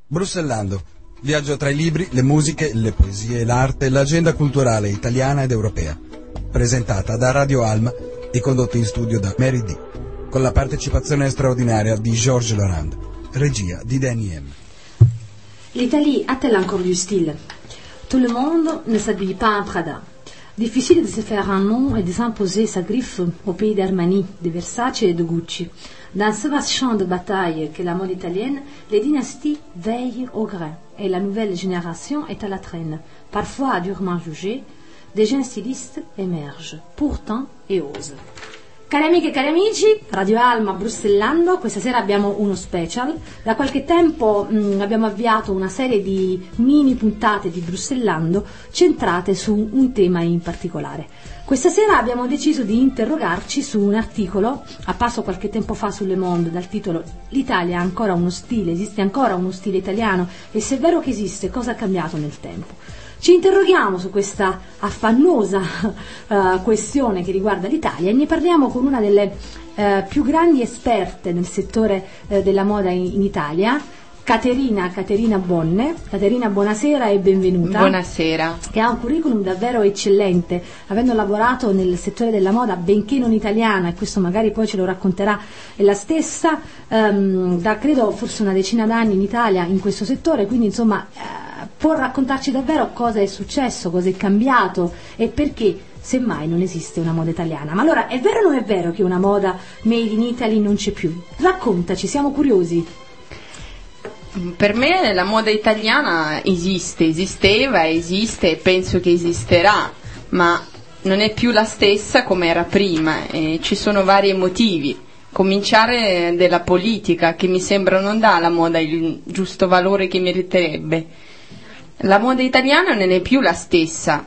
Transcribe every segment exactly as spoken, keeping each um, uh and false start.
Brussellando. Viaggio tra i libri, le musiche, le poesie, l'arte e l'agenda culturale italiana ed europea. Presentata da Radio Alma e condotta in studio da Mary D. Con la partecipazione straordinaria di Georges Laurent. Regia di Danny M. L'Italie a-t-elle encore du style? Tout le monde ne s'habille pas en Prada. Difficile de se faire un nom et de s'imposer sa griffe au pays d'Armani, de Versace et de Gucci. Dans ce vaste champ de bataille qu'est la mode italienne, les dynasties veillent au grain et la nouvelle génération est à la traîne. Parfois durement jugée, des jeunes stylistes émergent, pourtant et osent. Cari amiche e cari amici, Radio Alma Brussellando, questa sera abbiamo uno special. Da qualche tempo mh, abbiamo avviato una serie di mini puntate di Brussellando centrate su un tema in particolare. Questa sera abbiamo deciso di interrogarci su un articolo apparso qualche tempo fa su Le Monde dal titolo "L'Italia ha ancora uno stile? Esiste ancora uno stile italiano? E se è vero che esiste, cosa ha cambiato nel tempo?" Ci interroghiamo su questa affannosa uh, questione che riguarda l'Italia e ne parliamo con una delle uh, più grandi esperte nel settore uh, della moda in, in Italia, Caterina, Caterina Bonne. Caterina, buonasera e benvenuta. Buonasera. Che ha un curriculum davvero eccellente, avendo lavorato nel settore della moda, benché non italiana, e questo magari poi ce lo racconterà la stessa, um, da credo forse una decina d'anni in Italia in questo settore, quindi insomma uh, può raccontarci davvero cosa è successo, cosa è cambiato e perché semmai non esiste una moda italiana. Ma allora, è vero o non è vero che una moda made in Italy non c'è più? Raccontaci, siamo curiosi. Per me la moda italiana esiste, esisteva, esiste e penso che esisterà, ma non è più la stessa come era prima e ci sono vari motivi. Cominciare dalla politica, che mi sembra non dà alla moda il giusto valore che meriterebbe. La moda italiana non è più la stessa.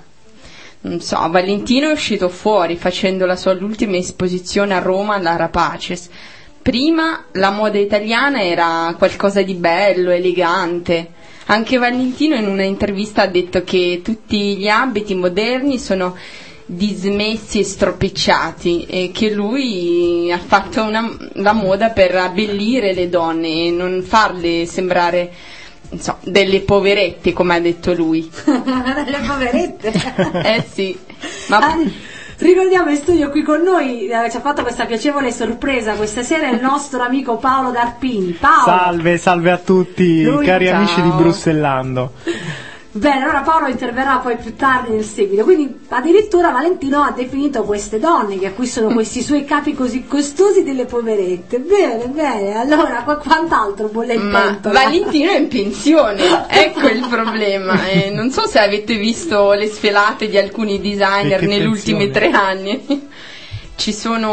Non so, Valentino è uscito fuori facendo la sua ultima esposizione a Roma alla Rapaces. Prima la moda italiana era qualcosa di bello, elegante. Anche Valentino in una intervista ha detto che tutti gli abiti moderni sono dismessi e stropicciati e che lui ha fatto una, la moda per abbellire le donne e non farle sembrare, non so, delle poverette, come ha detto lui. Delle poverette? Eh sì, ma... Ah, ricordiamo in studio qui con noi, eh, ci ha fatto questa piacevole sorpresa questa sera il nostro amico Paolo D'Arpini. Paolo. Salve, salve a tutti, Lui, cari ciao. amici di Brussellando. Bene, allora Paolo interverrà poi più tardi nel seguito, quindi addirittura Valentino ha definito queste donne che acquistano questi suoi capi così costosi delle poverette. Bene, bene, allora qu- quant'altro bolle in Ma pentola? Valentino è in pensione, ecco il problema. Eh, non so se avete visto le sfilate di alcuni designer Che negli ultimi pensione? tre anni. Ci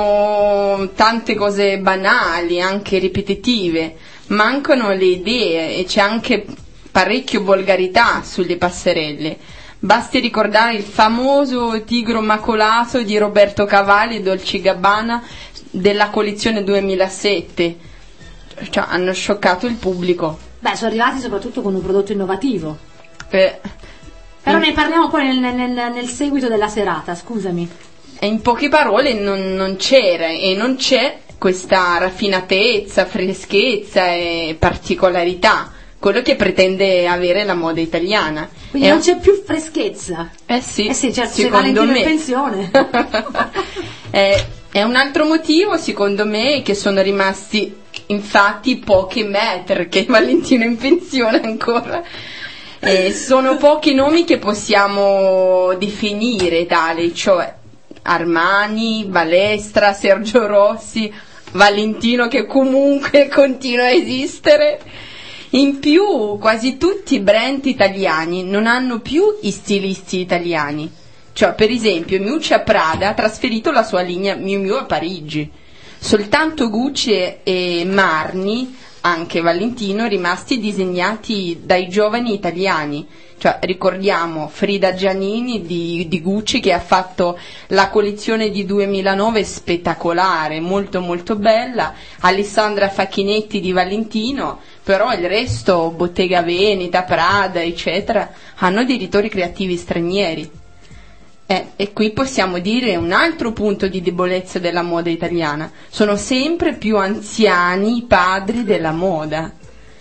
sono tante cose banali, anche ripetitive, mancano le idee e c'è anche parecchio volgarità sulle passerelle. Basti ricordare il famoso tigro macolato di Roberto Cavalli e Dolce Gabbana della collezione duemilasette. Cioè, hanno scioccato il pubblico. Beh, sono arrivati soprattutto con un prodotto innovativo. Eh, Però in, ne parliamo poi nel, nel, nel seguito della serata, scusami. in poche parole non, non c'era e non c'è questa raffinatezza, freschezza e particolarità, quello che pretende avere la moda italiana. Quindi È non un- c'è più freschezza. Eh sì, Eh sì, certo, se secondo Valentino me. è in pensione. Eh, è un altro motivo, secondo me, che sono rimasti infatti pochi metri, che Valentino è in pensione ancora. Eh, sono pochi nomi che possiamo definire tali, cioè Armani, Balestra, Sergio Rossi, Valentino che comunque continua a esistere. In più, quasi tutti i brand italiani non hanno più i stilisti italiani. Cioè, per esempio, Miuccia Prada ha trasferito la sua linea Miu Miu a Parigi. Soltanto Gucci e Marni, anche Valentino, rimasti disegnati dai giovani italiani. Cioè, ricordiamo Frida Giannini di, di Gucci che ha fatto la collezione di duemilanove spettacolare, molto molto bella, Alessandra Facchinetti di Valentino, però il resto, Bottega Veneta, Prada, eccetera, hanno direttori creativi stranieri. Eh, e qui possiamo dire un altro punto di debolezza della moda italiana: sono sempre più anziani i padri della moda.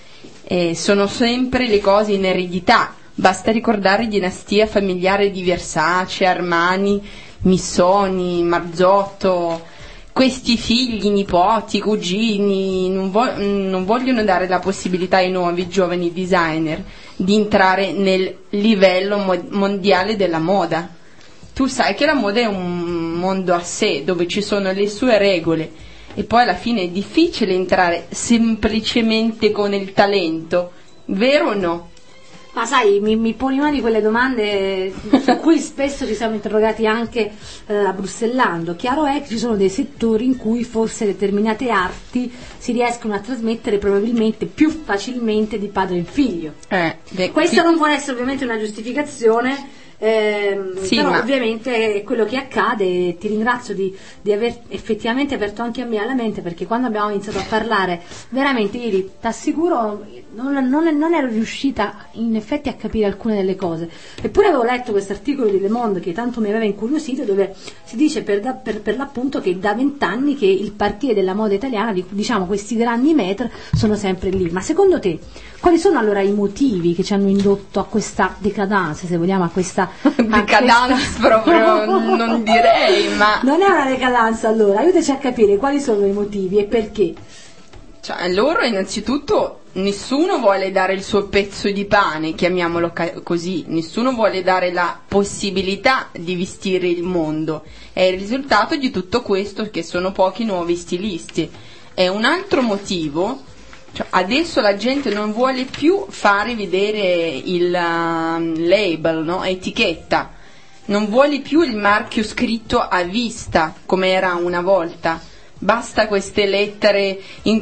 eh, sono sempre le cose in eredità. Basta ricordare dinastia familiare di Versace, Armani, Missoni, Marzotto. Questi figli, nipoti, cugini non, vo- non vogliono dare la possibilità ai nuovi giovani designer di entrare nel livello mo- mondiale della moda. Tu sai che la moda è un mondo a sé, dove ci sono le sue regole e poi alla fine è difficile entrare semplicemente con il talento, vero o no? Ma sai, mi, mi poni una di quelle domande su cui spesso ci siamo interrogati anche eh, a Bruxellando. Chiaro è che ci sono dei settori in cui forse determinate arti si riescono a trasmettere probabilmente più facilmente di padre in figlio. Eh, beh, Questa chi... non può essere ovviamente una giustificazione, ehm, sì, però ma... ovviamente è quello che accade. Ti ringrazio di, di aver effettivamente aperto anche a me alla mente, perché quando abbiamo iniziato a parlare veramente ieri, ti assicuro, non, non, non ero riuscita in effetti a capire alcune delle cose, eppure avevo letto questo articolo di Le Monde che tanto mi aveva incuriosito, dove si dice per, da, per, per l'appunto che da vent'anni che il partire della moda italiana, diciamo questi grandi maître, sono sempre lì. Ma secondo te quali sono allora i motivi che ci hanno indotto a questa decadence, se vogliamo, a questa decadence proprio non direi, ma non è una decadence? Allora aiutaci a capire quali sono i motivi e perché. Cioè, loro innanzitutto nessuno vuole dare il suo pezzo di pane, chiamiamolo ca- così, nessuno vuole dare la possibilità di vestire il mondo. È il risultato di tutto questo che sono pochi nuovi stilisti. È un altro motivo, cioè, adesso la gente non vuole più fare vedere il uh, label, no? Etichetta, non vuole più il marchio scritto a vista come era una volta. Basta queste lettere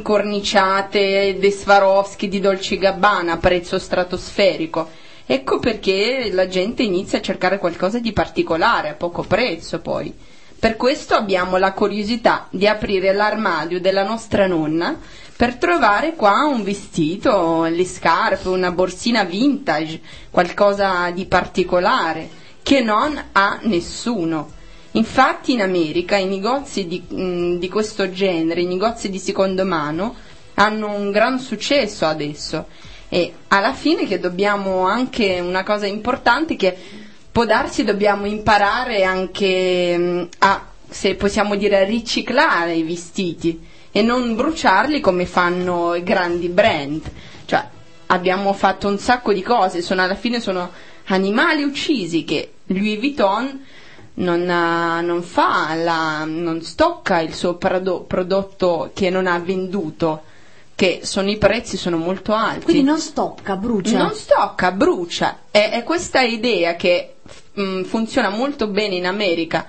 incorniciate de Swarovski, di Dolce Gabbana a prezzo stratosferico. Ecco perché la gente inizia a cercare qualcosa di particolare a poco prezzo poi. Per questo abbiamo la curiosità di aprire l'armadio della nostra nonna per trovare qua un vestito, le scarpe, una borsina vintage, qualcosa di particolare che non ha nessuno. Infatti in America i negozi di, mh, di questo genere, i negozi di seconda mano, hanno un gran successo adesso, e alla fine che dobbiamo anche una cosa importante, che può darsi dobbiamo imparare anche mh, a, se possiamo dire, a riciclare i vestiti e non bruciarli come fanno i grandi brand. Cioè abbiamo fatto un sacco di cose, sono, alla fine sono animali uccisi che Louis Vuitton Non, ha, non fa la, non stocca il suo prodo, prodotto che non ha venduto, che sono i prezzi sono molto alti. Quindi non stocca, brucia. Non stocca, brucia. È, è questa idea che mh, funziona molto bene in America,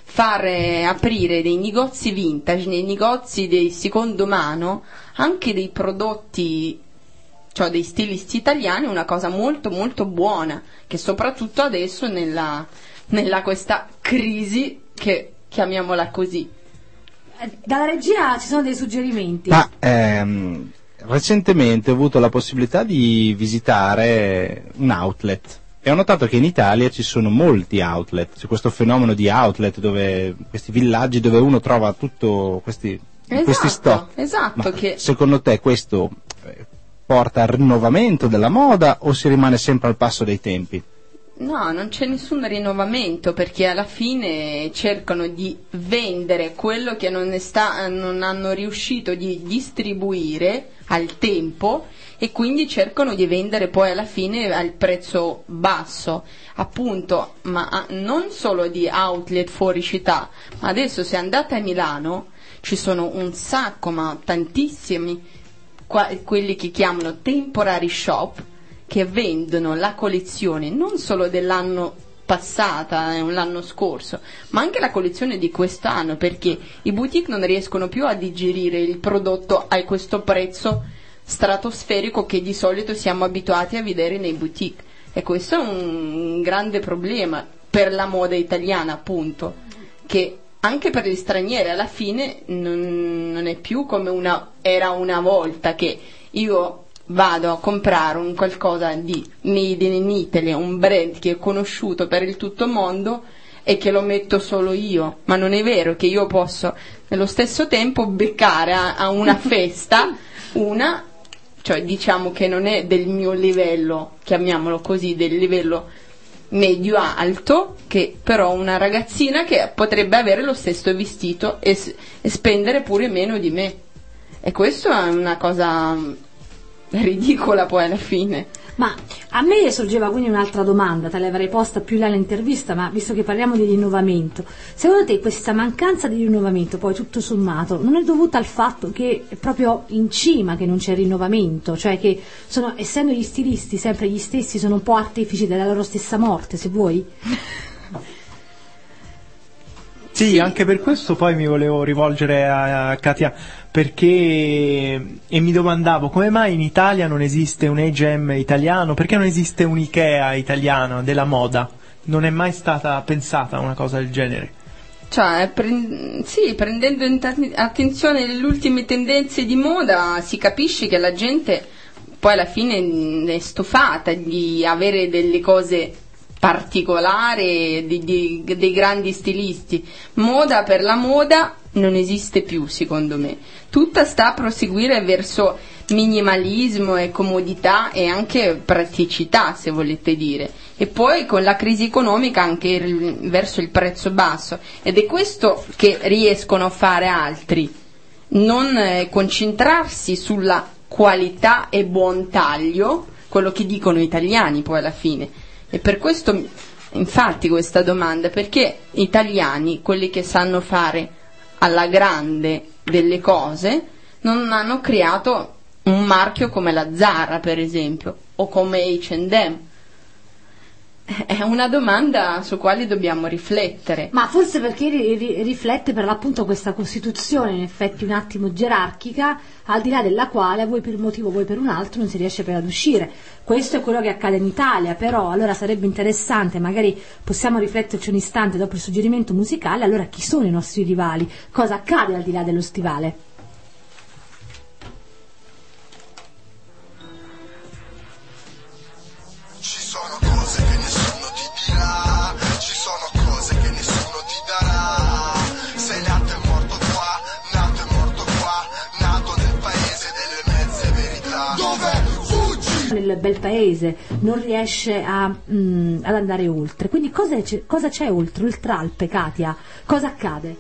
fare aprire dei negozi vintage, dei negozi di secondo mano, anche dei prodotti, cioè dei stilisti italiani, è una cosa molto molto buona, che soprattutto adesso nella nella questa crisi, che chiamiamola così. Dalla regia ci sono dei suggerimenti. Ma ehm, recentemente ho avuto la possibilità di visitare un outlet e ho notato che in Italia ci sono molti outlet, c'è questo fenomeno di outlet, dove questi villaggi dove uno trova tutto questi, esatto, questi stock. Esatto. Ma che... secondo te questo porta al rinnovamento della moda o si rimane sempre al passo dei tempi? No, non c'è nessun rinnovamento, perché alla fine cercano di vendere quello che non, è sta, non hanno riuscito di distribuire al tempo, e quindi cercano di vendere poi alla fine al prezzo basso, appunto, ma non solo di outlet fuori città, ma adesso se andate a Milano ci sono un sacco, ma tantissimi, qua, quelli che chiamano temporary shop, che vendono la collezione non solo dell'anno passata, eh, l'anno scorso, ma anche la collezione di quest'anno, perché i boutique non riescono più a digerire il prodotto a questo prezzo stratosferico che di solito siamo abituati a vedere nei boutique, e questo è un grande problema per la moda italiana, appunto, che anche per gli stranieri alla fine non, non è più come una, era una volta, che io vado a comprare un qualcosa di made in Italy, un brand che è conosciuto per il tutto mondo e che lo metto solo io, ma non è vero che io posso nello stesso tempo beccare a, a una festa una cioè diciamo che non è del mio livello, chiamiamolo così, del livello medio alto, che però una ragazzina che potrebbe avere lo stesso vestito e, e spendere pure meno di me, e questo è una cosa ridicola poi alla fine. Ma a me sorgeva quindi un'altra domanda, te l'avrei posta più là nell'intervista, ma visto che parliamo di rinnovamento, secondo te questa mancanza di rinnovamento, poi tutto sommato, non è dovuta al fatto che è proprio in cima che non c'è rinnovamento, cioè che sono, essendo gli stilisti sempre gli stessi, sono un po' artefici della loro stessa morte, se vuoi? Sì, sì, anche per questo poi mi volevo rivolgere a, a Katia, perché e mi domandavo come mai in Italia non esiste un H and M italiano, perché non esiste un Ikea italiano della moda, non è mai stata pensata una cosa del genere. Cioè, pre- sì, prendendo in t- attenzione le ultime tendenze di moda si capisce che la gente poi alla fine è stufata di avere delle cose particolari, di, di, dei grandi stilisti. Moda per la moda non esiste più, secondo me. Tutta sta a proseguire verso minimalismo e comodità e anche praticità, se volete dire. E poi con la crisi economica anche il, verso il prezzo basso. Ed è questo che riescono a fare altri. Non eh, concentrarsi sulla qualità e buon taglio, quello che dicono gli italiani poi alla fine. E per questo, infatti, questa domanda, perché gli italiani, quelli che sanno fare alla grande delle cose, non hanno creato un marchio come la Zara, per esempio, o come H and M? È una domanda su quale dobbiamo riflettere. Ma forse perché ri- ri- riflette per l'appunto questa Costituzione, in effetti un attimo gerarchica, al di là della quale, vuoi per un motivo vuoi per un altro, non si riesce per ad uscire. Questo è quello che accade in Italia, però allora sarebbe interessante, magari possiamo rifletterci un istante dopo il suggerimento musicale, allora chi sono i nostri rivali? Cosa accade al di là dello stivale? Ci sono cose che nessuno ti dirà, ci sono cose che nessuno ti darà. Sei nato e morto qua, nato e morto qua, nato nel paese delle mezze verità. Dove fuggi? Nel bel paese non riesce a, mm, ad andare oltre. Quindi cosa c'è, cosa c'è oltre, oltralpe, Katia? Cosa accade?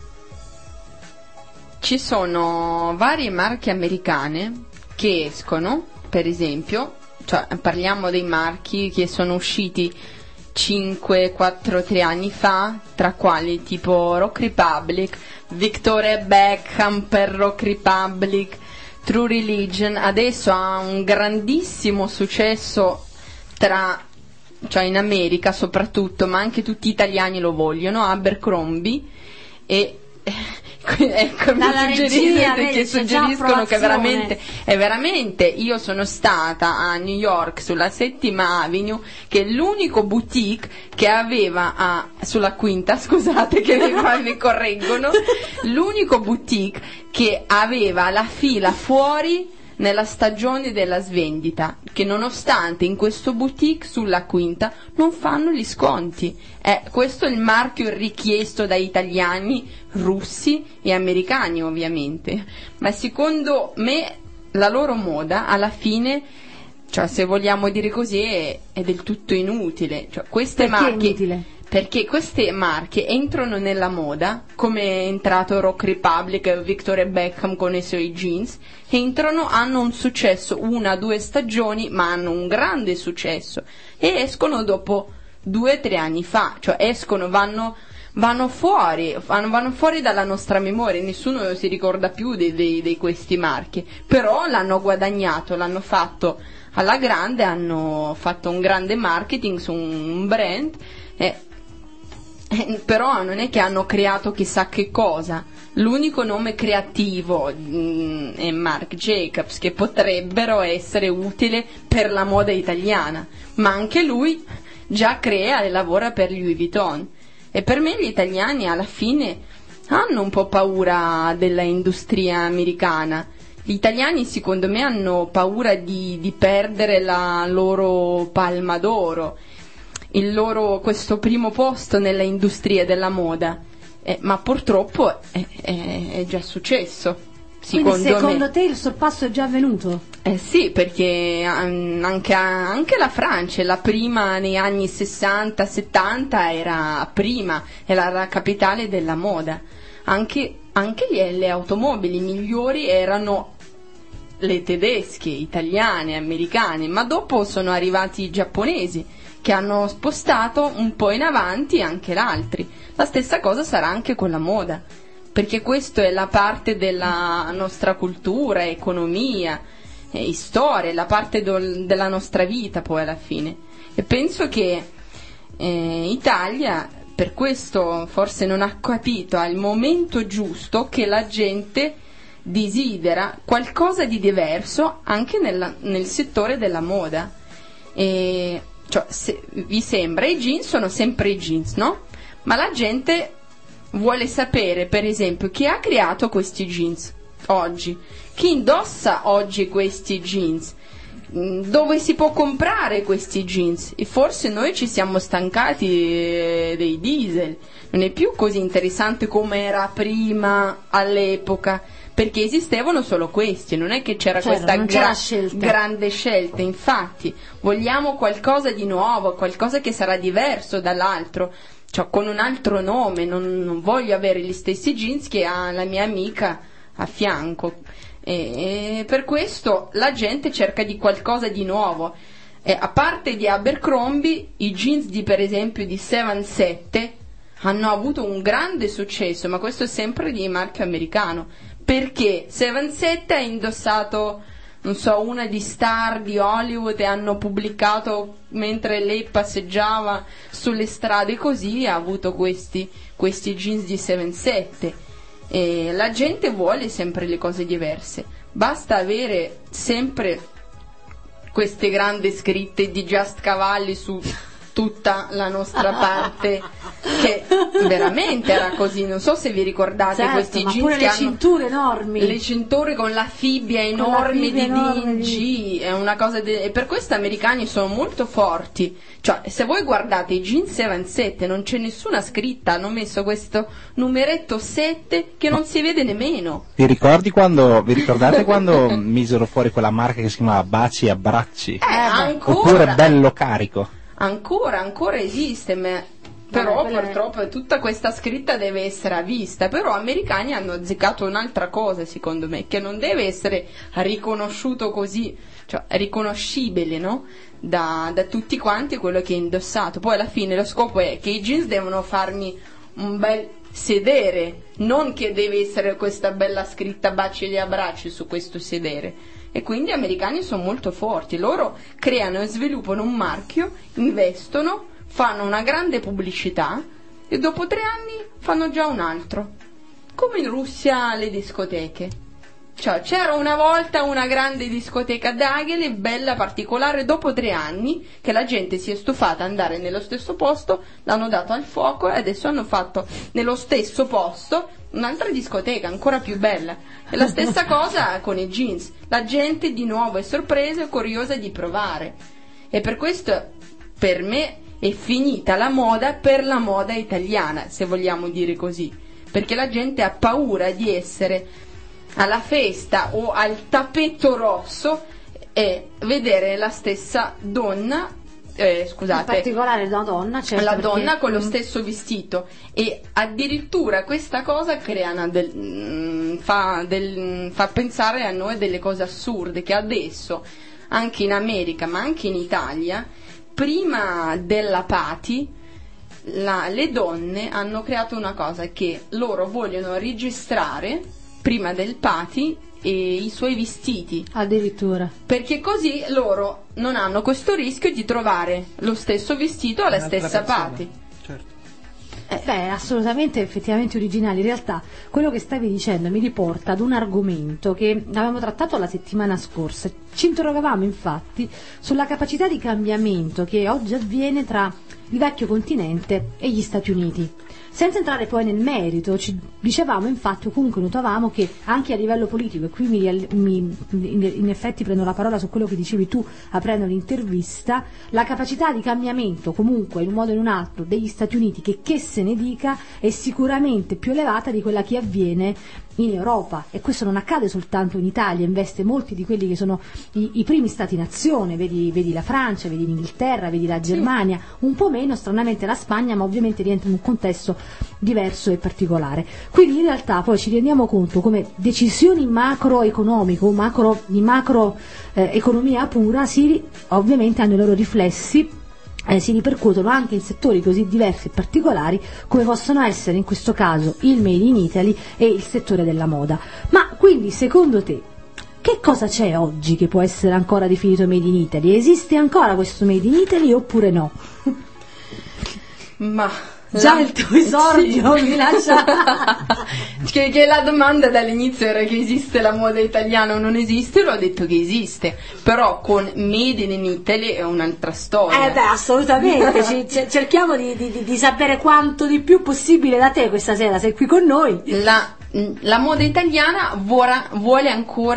Ci sono varie marche americane che escono, per esempio, cioè parliamo dei marchi che sono usciti cinque, quattro, tre anni fa, tra quali tipo Rock Republic, Victoria Beckham per Rock Republic, True Religion. Adesso ha un grandissimo successo tra, cioè in America soprattutto, ma anche tutti gli italiani lo vogliono, Abercrombie, e ecco, mi suggeriscono, che suggeriscono che veramente è veramente, io sono stata a New York sulla Settima Avenue, che è l'unico boutique che aveva a, sulla Quinta, scusate che mi, mi correggono, l'unico boutique che aveva la fila fuori nella stagione della svendita, che nonostante in questo boutique sulla Quinta non fanno gli sconti. Eh, questo è il marchio richiesto dai italiani, russi e americani ovviamente, ma secondo me la loro moda alla fine, cioè se vogliamo dire così, è, è del tutto inutile. Cioè, queste Perché marche, inutile? Perché queste marche entrano nella moda, come è entrato Rock Republic e Victoria Beckham con i suoi jeans, entrano, hanno un successo una, due stagioni, ma hanno un grande successo, e escono dopo due, tre anni fa, cioè escono, vanno, vanno fuori, vanno, vanno fuori dalla nostra memoria, nessuno si ricorda più di, di, di questi marchi, però l'hanno guadagnato, l'hanno fatto alla grande, hanno fatto un grande marketing su un brand, e Eh, però non è che hanno creato chissà che cosa. L'unico nome creativo mh, è Marc Jacobs, che potrebbero essere utile per la moda italiana, ma anche lui già crea e lavora per Louis Vuitton. E per me gli italiani alla fine hanno un po' paura della industria americana. Gli italiani secondo me hanno paura di, di perdere la loro palma d'oro, il loro, questo primo posto nella industria della moda, eh, ma purtroppo è, è, è già successo. secondo, Quindi secondo me. te il sorpasso è già avvenuto? Eh sì, perché um, anche, anche la Francia, la prima negli anni sessanta settanta era prima, era la capitale della moda. Anche, anche le, le automobili migliori erano le tedesche, italiane, americane, ma dopo sono arrivati i giapponesi che hanno spostato un po' in avanti anche l'altri. La stessa cosa sarà anche con la moda, perché questa è la parte della nostra cultura, economia, eh, storia, la parte do- della nostra vita poi alla fine. E penso che eh, Italia per questo forse non ha capito al momento giusto che la gente desidera qualcosa di diverso anche nella, nel settore della moda. E, cioè, se, vi sembra, i jeans sono sempre i jeans, no? Ma la gente vuole sapere, per esempio, chi ha creato questi jeans oggi, chi indossa oggi questi jeans, dove si può comprare questi jeans. E forse noi ci siamo stancati dei diesel, non è più così interessante come era prima all'epoca, perché esistevano solo questi, non è che c'era Certo, questa non c'era gra- scelta. grande scelta. Infatti vogliamo qualcosa di nuovo, qualcosa che sarà diverso dall'altro, cioè con un altro nome. Non, non voglio avere gli stessi jeans che ha la mia amica a fianco, e, e per questo la gente cerca di qualcosa di nuovo. E a parte di Abercrombie, i jeans di, per esempio, di Seven Sette hanno avuto un grande successo, ma questo è sempre di marchio americano, perché Seven Sette ha indossato, non so, una di star di Hollywood e hanno pubblicato mentre lei passeggiava sulle strade, così ha avuto questi, questi jeans di Seven Sette. E la gente vuole sempre le cose diverse, basta avere sempre queste grandi scritte di Just Cavalli su tutta la nostra parte, che veramente era così. Non so se vi ricordate, Certo, questi ma jeans pure che le hanno cinture enormi, le cinture con la fibbia la enorme fibbia di enorme D G, è una cosa de- e per questo gli americani sono molto forti. Cioè, se voi guardate i jeans Seven Sette non c'è nessuna scritta, hanno messo questo numeretto sette che non si vede nemmeno. Vi ricordi quando, vi ricordate quando misero fuori quella marca che si chiamava Baci e Abbracci? Eh, ancora, Oppure Bello Carico? ancora, ancora esiste, ma però quella è- purtroppo tutta questa scritta deve essere vista. Però gli americani hanno azzeccato un'altra cosa, secondo me, che non deve essere riconosciuto così, cioè riconoscibile, no? Da, da tutti quanti quello che è indossato. Poi alla fine lo scopo è che i jeans devono farmi un bel sedere, non che deve essere questa bella scritta baci e abbracci su questo sedere. E quindi gli americani sono molto forti, loro creano e sviluppano un marchio, investono, fanno una grande pubblicità e dopo tre anni fanno già un altro, come in Russia le discoteche. Cioè, c'era una volta una grande discoteca Daghele, bella, particolare, dopo tre anni che la gente si è stufata ad andare nello stesso posto, l'hanno dato al fuoco e adesso hanno fatto nello stesso posto un'altra discoteca ancora più bella. E la stessa cosa con i jeans, la gente di nuovo è sorpresa e curiosa di provare. E per questo, per me, è finita la moda per la moda italiana, se vogliamo dire così, perché la gente ha paura di essere alla festa o al tappeto rosso e vedere la stessa donna, eh, scusate, in particolare la donna, certo, la perché- donna con lo Mm. stesso vestito, e addirittura questa cosa crea una del, mm, fa, del, fa pensare a noi delle cose assurde, che adesso anche in America ma anche in Italia, prima della party, la- le donne hanno creato una cosa, che loro vogliono registrare prima del party e i suoi vestiti, addirittura. perché così loro non hanno questo rischio di trovare lo stesso vestito alla Un'altra stessa persona. party. Certo. Beh, assolutamente, effettivamente originali. In realtà, quello che stavi dicendo mi riporta ad un argomento che avevamo trattato la settimana scorsa. Ci interrogavamo infatti sulla capacità di cambiamento che oggi avviene tra il vecchio continente e gli Stati Uniti. Senza entrare poi nel merito, ci dicevamo infatti, o comunque notavamo che anche a livello politico, e qui mi, mi, in effetti prendo la parola su quello che dicevi tu aprendo l'intervista, la capacità di cambiamento comunque in un modo o in un altro degli Stati Uniti, che che se ne dica, è sicuramente più elevata di quella che avviene in Europa, e questo non accade soltanto in Italia, investe molti di quelli che sono i, i primi stati nazione, vedi, vedi la Francia, vedi l'Inghilterra, vedi la Germania, sì. Un po' meno stranamente la Spagna, ma ovviamente rientra in un contesto diverso e particolare. Quindi in realtà poi ci rendiamo conto come decisioni macroeconomiche o macro, di macro eh, economia pura si, ovviamente hanno i loro riflessi. Eh, si ripercuotono anche in settori così diversi e particolari come possono essere in questo caso il Made in Italy e il settore della moda. Ma quindi secondo te che cosa c'è oggi che può essere ancora definito Made in Italy? Esiste ancora questo Made in Italy oppure no? Ma già la... il tuo esordio sì. mi lascia che, che la domanda dall'inizio era che esiste la moda italiana o non esiste, l'ho detto che esiste, però con Made in Italy è un'altra storia. Eh beh, assolutamente. Ci, cerchiamo di, di, di sapere quanto di più possibile da te questa sera, sei qui con noi. La, la moda italiana vuole, vuole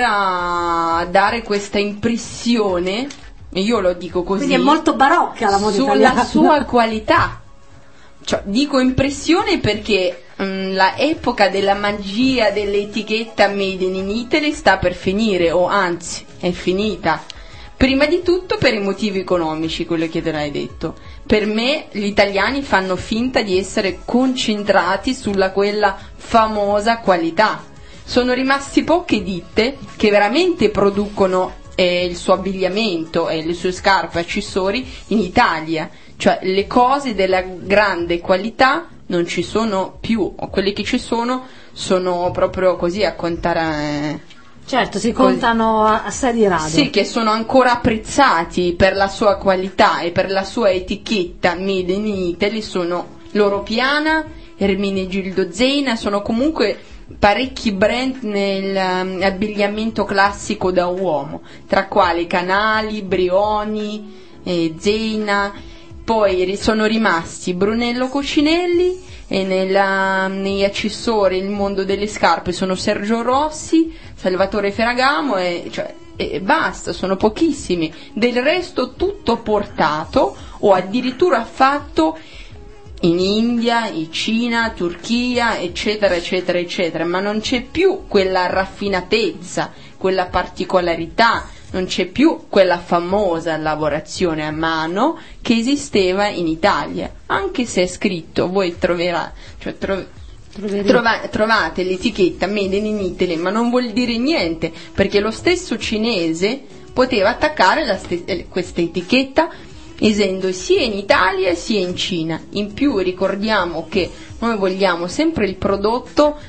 ancora dare questa impressione, io lo dico così, quindi è molto barocca la moda sulla italiana, sulla sua qualità. Cioè, dico impressione perché mh, la epoca della magia dell'etichetta Made in Italy sta per finire, o anzi è finita. Prima di tutto per i motivi economici, quello che te l'hai detto. Per me gli italiani fanno finta di essere concentrati sulla quella famosa qualità. Sono rimasti poche ditte che veramente producono eh, il suo abbigliamento e le sue scarpe, accessori in Italia. Cioè le cose della grande qualità non ci sono più, o quelle che ci sono sono proprio così a contare. Certo, si contano a, a sé di rado. Sì, che sono ancora apprezzati per la sua qualità e per la sua etichetta Made in Italy, sono Loro Piana, Ermenegildo Zegna, sono comunque parecchi brand nell'abbigliamento classico da uomo, tra quali Canali, Brioni, eh, Zegna. Poi sono rimasti Brunello Cucinelli e nella, negli accessori, il mondo delle scarpe sono Sergio Rossi, Salvatore Ferragamo e, cioè, e basta, sono pochissimi. Del resto tutto portato o addirittura fatto in India, in Cina, Turchia, eccetera, eccetera, eccetera, ma non c'è più quella raffinatezza, quella particolarità. Non c'è più quella famosa lavorazione a mano che esisteva in Italia, anche se è scritto, voi troverà, cioè tro, trova, trovate l'etichetta Made in Italy, ma non vuol dire niente, perché lo stesso cinese poteva attaccare la st- questa etichetta essendo sia in Italia sia in Cina. In più ricordiamo che noi vogliamo sempre il prodotto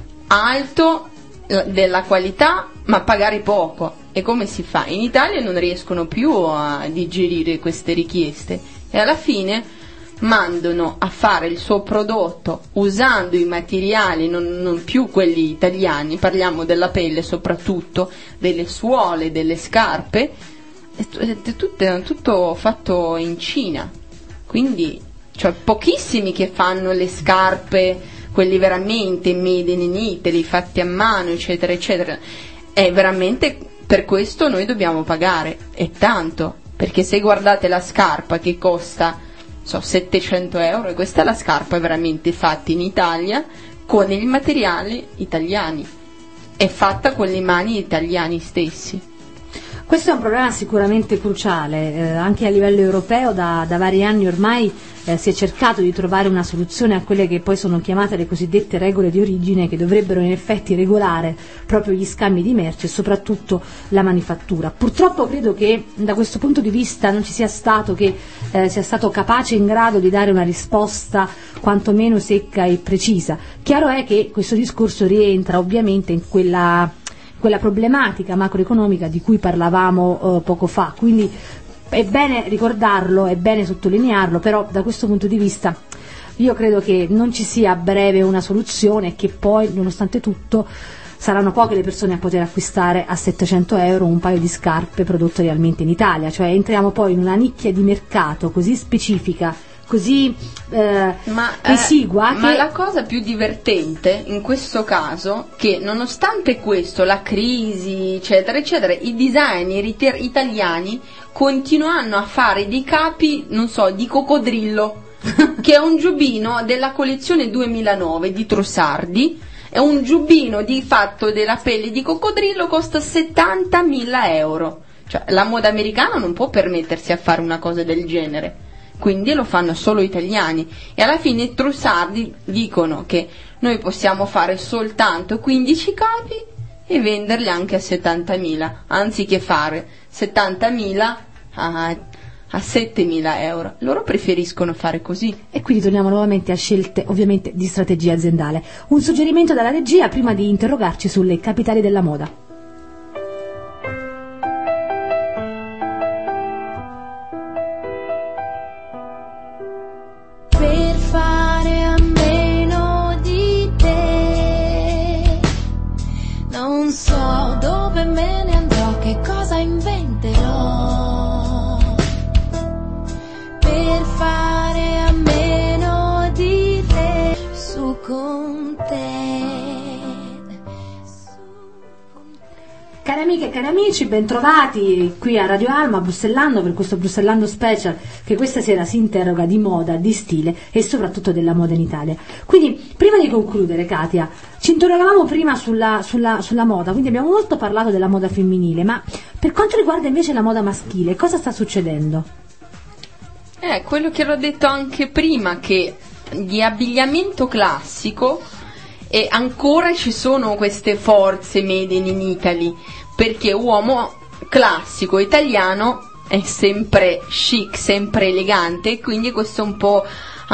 alto, della qualità, ma pagare poco. E come si fa? In Italia non riescono più a digerire queste richieste e alla fine mandano a fare il suo prodotto usando i materiali non, non più quelli italiani, parliamo della pelle soprattutto, delle suole, delle scarpe, è tutto, è tutto fatto in Cina. Quindi cioè pochissimi che fanno le scarpe, quelli veramente made in Italy, fatti a mano, eccetera, eccetera. È veramente, per questo noi dobbiamo pagare, e tanto, perché se guardate la scarpa che costa, so, settecento euro, e questa è la scarpa veramente fatta in Italia, con i materiali italiani, è fatta con le mani italiani stessi. Questo è un problema sicuramente cruciale, eh, anche a livello europeo da, da vari anni ormai eh, si è cercato di trovare una soluzione a quelle che poi sono chiamate le cosiddette regole di origine, che dovrebbero in effetti regolare proprio gli scambi di merci e soprattutto la manifattura. Purtroppo credo che da questo punto di vista non ci sia stato che eh, sia stato capace in grado di dare una risposta quantomeno secca e precisa. Chiaro è che questo discorso rientra ovviamente in quella quella problematica macroeconomica di cui parlavamo eh, poco fa, quindi è bene ricordarlo, è bene sottolinearlo, però da questo punto di vista io credo che non ci sia a breve una soluzione e che poi, nonostante tutto, saranno poche le persone a poter acquistare a settecento euro un paio di scarpe prodotte realmente in Italia, cioè entriamo poi in una nicchia di mercato così specifica, così eh, ma, esigua eh, che... ma la cosa più divertente in questo caso che nonostante questo, la crisi eccetera eccetera, i designer iter- italiani continuano a fare dei capi, non so, di coccodrillo che è un giubbino della collezione duemilanove di Trussardi. È un giubbino di fatto della pelle di coccodrillo, costa settantamila euro. Cioè, la moda americana non può permettersi a fare una cosa del genere, quindi lo fanno solo italiani. E alla fine Trussardi dicono che noi possiamo fare soltanto quindici capi e venderli anche a settantamila, anziché fare settantamila a a settemila euro. Loro preferiscono fare così. E quindi torniamo nuovamente a scelte ovviamente di strategia aziendale. Un suggerimento dalla regia prima di interrogarci sulle capitali della moda. Per fare a meno di te non so dove me ne andrò, che cosa inventerò. Per fare a meno di te, su con te, su con te. Cari amiche e cari amici, bentrovati qui a Radio Alma, Brussellando, per questo Brussellando Special che questa sera si interroga di moda, di stile e soprattutto della moda in Italia. Quindi, prima di concludere, Katia, ci interrogavamo prima sulla, sulla, sulla moda, quindi abbiamo molto parlato della moda femminile, ma per quanto riguarda invece la moda maschile, cosa sta succedendo? Eh, quello che l'ho detto anche prima, che di abbigliamento classico e ancora ci sono queste forze made in Italy, perché uomo classico italiano è sempre chic, sempre elegante, quindi questo è un po'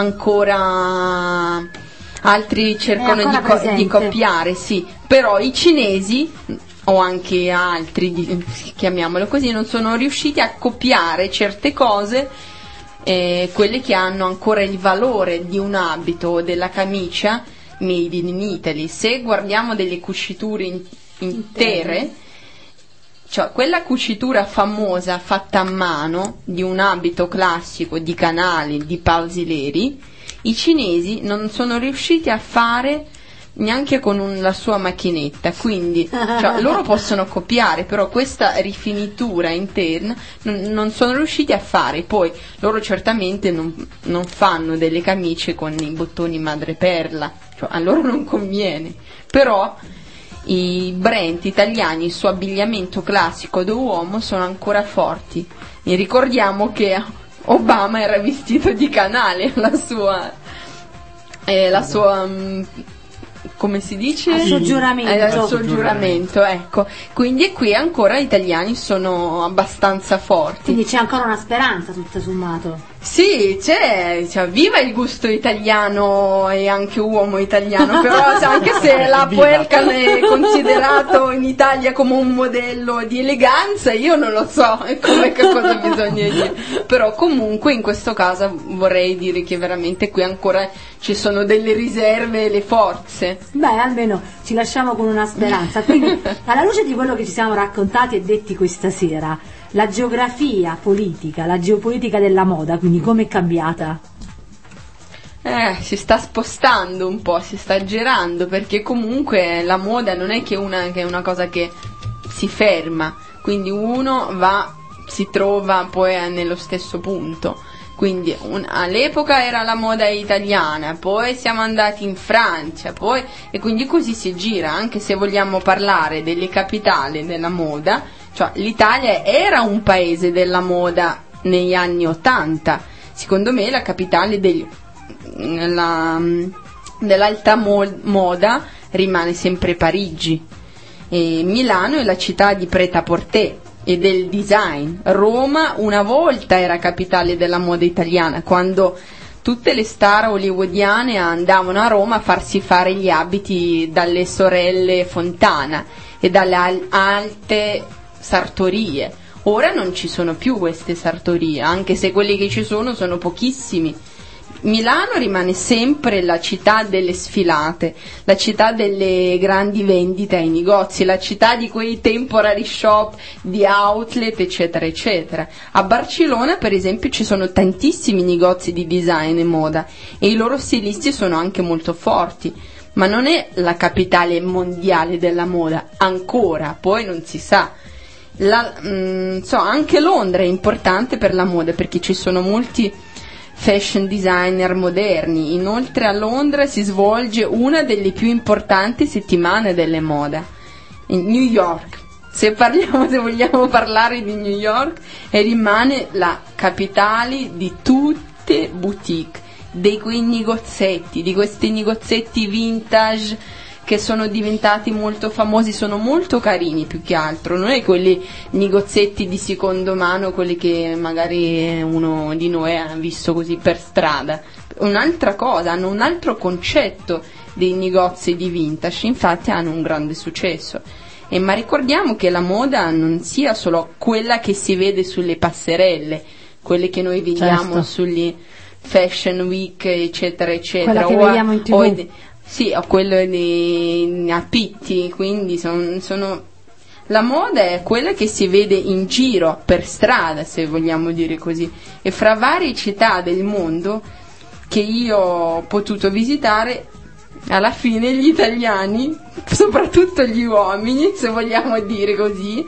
ancora altri cercano di, co- di copiare, sì, però i cinesi o anche altri, chiamiamolo così, non sono riusciti a copiare certe cose. Eh, quelle che hanno ancora il valore di un abito o della camicia made in Italy. Se guardiamo delle cuciture in, intere, cioè quella cucitura famosa fatta a mano di un abito classico di Canali, di Palsileri, i cinesi non sono riusciti a fare neanche con un, la sua macchinetta, quindi cioè, loro possono copiare, però questa rifinitura interna non, non sono riusciti a fare. Poi loro certamente non, non fanno delle camicie con i bottoni madreperla, cioè, a loro non conviene, però i brand italiani su abbigliamento classico d'uomo sono ancora forti. E ricordiamo che Obama era vestito di Canale, la sua eh, la sua um, come si dice? Al suo giuramento. Eh, al suo giuramento, ecco. Quindi qui ancora gli italiani sono abbastanza forti. Quindi c'è ancora una speranza, tutto sommato. Sì, c'è, cioè, viva il gusto italiano e anche uomo italiano, però anche se la Puelcan è considerato in Italia come un modello di eleganza, io non lo so come, che cosa bisogna dire, però comunque in questo caso vorrei dire che veramente qui ancora ci sono delle riserve e le forze. Beh, almeno ci lasciamo con una speranza. Quindi, alla luce di quello che ci siamo raccontati e detti questa sera, la geografia politica, la geopolitica della moda, quindi come è cambiata? Eh, si sta spostando un po', si sta girando, perché comunque la moda non è che una, che è una cosa che si ferma, quindi uno va, si trova poi nello stesso punto. Quindi un, all'epoca era la moda italiana, poi siamo andati in Francia, poi e quindi così si gira. Anche se vogliamo parlare delle capitali della moda, cioè l'Italia era un paese della moda negli anni ottanta. Secondo me la capitale del, la, dell'alta mo- moda rimane sempre Parigi. E Milano è la città di prêt-à-porter e del design. Roma una volta era capitale della moda italiana, quando tutte le star hollywoodiane andavano a Roma a farsi fare gli abiti dalle sorelle Fontana e dalle al- alte sartorie. Ora non ci sono più queste sartorie, anche se quelli che ci sono sono pochissimi. Milano rimane sempre la città delle sfilate, la città delle grandi vendite ai negozi, la città di quei temporary shop, di outlet, eccetera, eccetera. A Barcellona, per esempio, ci sono tantissimi negozi di design e moda e i loro stilisti sono anche molto forti, ma non è la capitale mondiale della moda, ancora, poi non si sa. La, mh, so, anche Londra è importante per la moda perché ci sono molti fashion designer moderni. Inoltre a Londra si svolge una delle più importanti settimane delle moda. In New York, se parliamo, se vogliamo parlare di New York, e rimane la capitale di tutte boutique, di quei negozietti, di questi negozietti vintage che sono diventati molto famosi, sono molto carini più che altro, non è quelli negozietti di secondo mano, quelli che magari uno di noi ha visto così per strada. Un'altra cosa, hanno un altro concetto dei negozi di vintage, infatti hanno un grande successo. E ma ricordiamo che la moda non sia solo quella che si vede sulle passerelle, quelle che noi vediamo certo. sugli fashion week, eccetera, eccetera. Quella che o vediamo in tivù. O, Sì, ho quello di appitti, quindi son, sono... La moda è quella che si vede in giro, per strada, se vogliamo dire così. E fra varie città del mondo che io ho potuto visitare, alla fine gli italiani, soprattutto gli uomini, se vogliamo dire così,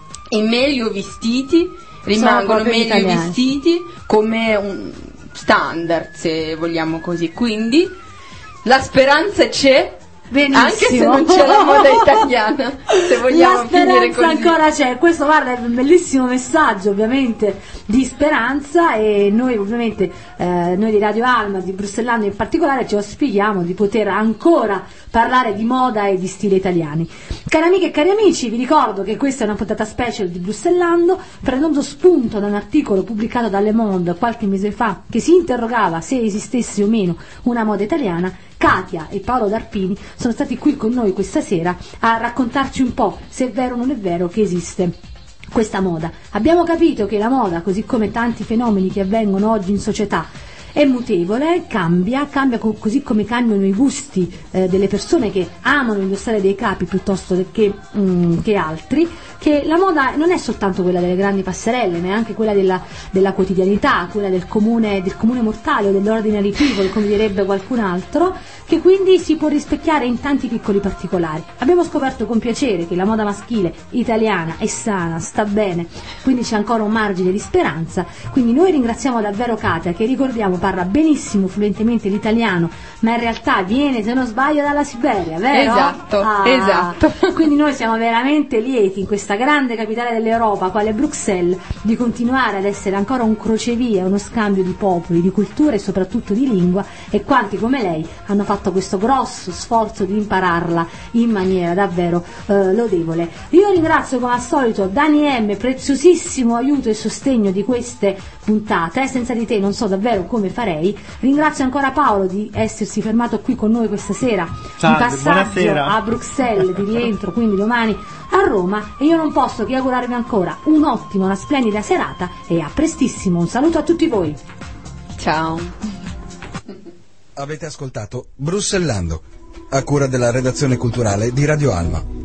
i meglio vestiti rimangono meglio italiani. Vestiti come un standard, se vogliamo così. Quindi la speranza c'è, benissimo. Anche se non c'è la moda italiana, se vogliamo la finire così. Ancora c'è. Questo, guarda, è un bellissimo messaggio ovviamente di speranza, e noi ovviamente eh, noi di Radio Alma, di Bruxellando in particolare, ci auspichiamo di poter ancora parlare di moda e di stile italiani. Cari amiche e cari amici, vi ricordo che questa è una puntata special di Bruxellando, prendendo spunto da un articolo pubblicato da Le Monde qualche mese fa che si interrogava se esistesse o meno una moda italiana. Katia e Paolo D'Arpini sono stati qui con noi questa sera a raccontarci un po' se è vero o non è vero che esiste questa moda. Abbiamo capito che la moda, così come tanti fenomeni che avvengono oggi in società, è mutevole, cambia, cambia co- così come cambiano i gusti eh, delle persone che amano indossare dei capi piuttosto che, mm, che altri, che la moda non è soltanto quella delle grandi passerelle, ma è anche quella della, della quotidianità, quella del comune, del comune mortale o dell'ordinary people, come direbbe qualcun altro, che quindi si può rispecchiare in tanti piccoli particolari. Abbiamo scoperto con piacere che la moda maschile italiana è sana, sta bene, quindi c'è ancora un margine di speranza, quindi noi ringraziamo davvero Katia, che ricordiamo parla benissimo fluentemente l'italiano, ma in realtà viene, se non sbaglio, dalla Siberia, vero? Esatto, ah, esatto. Quindi noi siamo veramente lieti in questa grande capitale dell'Europa, quale Bruxelles, di continuare ad essere ancora un crocevia, uno scambio di popoli, di culture e soprattutto di lingua, e quanti come lei hanno fatto questo grosso sforzo di impararla in maniera davvero eh, lodevole. Io ringrazio come al solito Dani M, preziosissimo aiuto e sostegno di queste puntate, eh, senza di te non so davvero come farei. Ringrazio ancora Paolo di essersi fermato qui con noi questa sera. Salve, un passaggio buonasera. a Bruxelles, di rientro quindi domani a Roma, e io non posso che augurarvi ancora un'ottima, una splendida serata e a prestissimo. Un saluto a tutti voi. Ciao. Avete ascoltato Bruxellando, a cura della redazione culturale di Radio Alma.